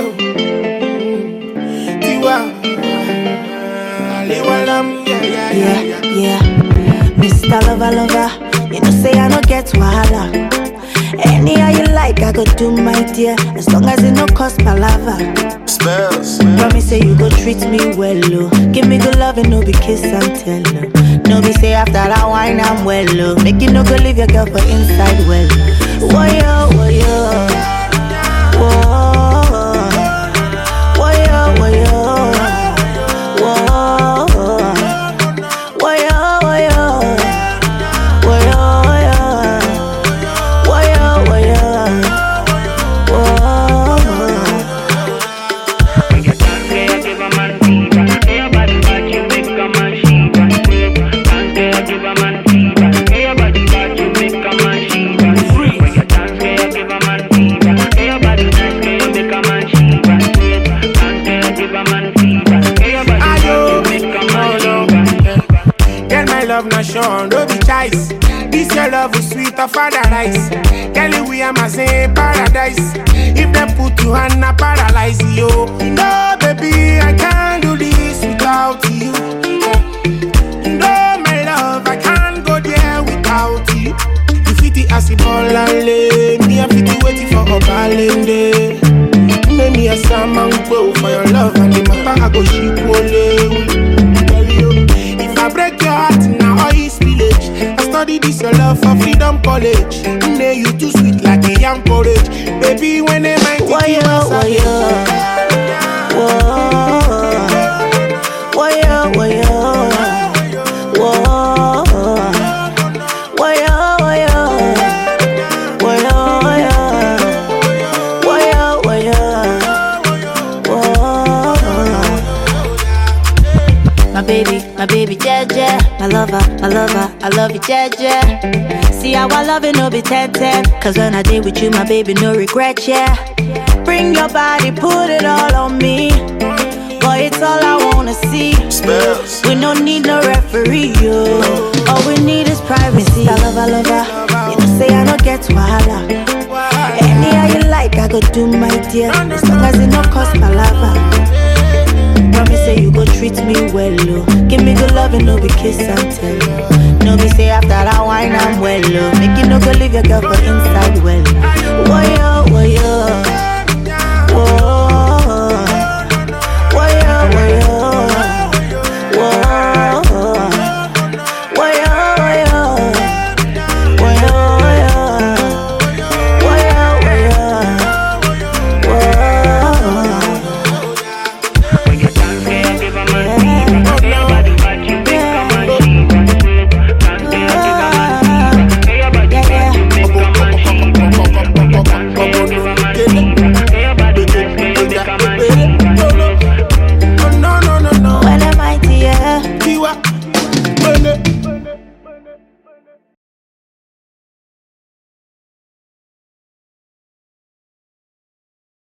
Yeah. Mr. Lover, you know say I no get wahala. Any how you like, I go do my dear, as long as it no cost palava. Spells. Promise say you go treat me well, oh. Give me good love and no be kiss and tell, oh. No be say after that wine I'm well, oh. Make you no go leave your girl for inside well. Woyo, woyo, woah. Woyo, woyo, woah. Woyo, woyo, woyo, woyo, woyo, woah. Love not shown, don't be choice. This your love is sweet of paradise. Girl, we am a same paradise. If they put you on a paralyze you. No, baby, I can't do this without you. No, my love, I can't go there without you. You fit the acid ball and lay. Me a fit the waiting for a balance. Make me a salmon bow for your love and the matter I go ship ole. If I break your heart now all is village. I study this your love for freedom college. Nay, you too sweet like a young porridge. Baby, when they might Woyo, woyo, woah. Woyo, woyo, woah. Woyo, woyo, woyo, woyo, woah. My baby, Jeje, my lover, I love you, Jeje. See how I love it, no be 10-10. Cause when I did with you, my baby, no regret, yeah. Bring your body, put it all on me. Boy, it's all I wanna see. Spells. We don't need no referee, yo. All we need is privacy. I love her. You know say I don't get wahala. Any how you like, I go do my dear, as long as it no cost palava. Promise say you go treat me well, oh. Give me good love and no be kiss and tell. No be say after that wine I'm well, oh. Make you no go leave your girl for inside well. Woyo, woyo, woah. Woyo, woyo, woah. Woyo, woyo, woyo, woyo, woah. no.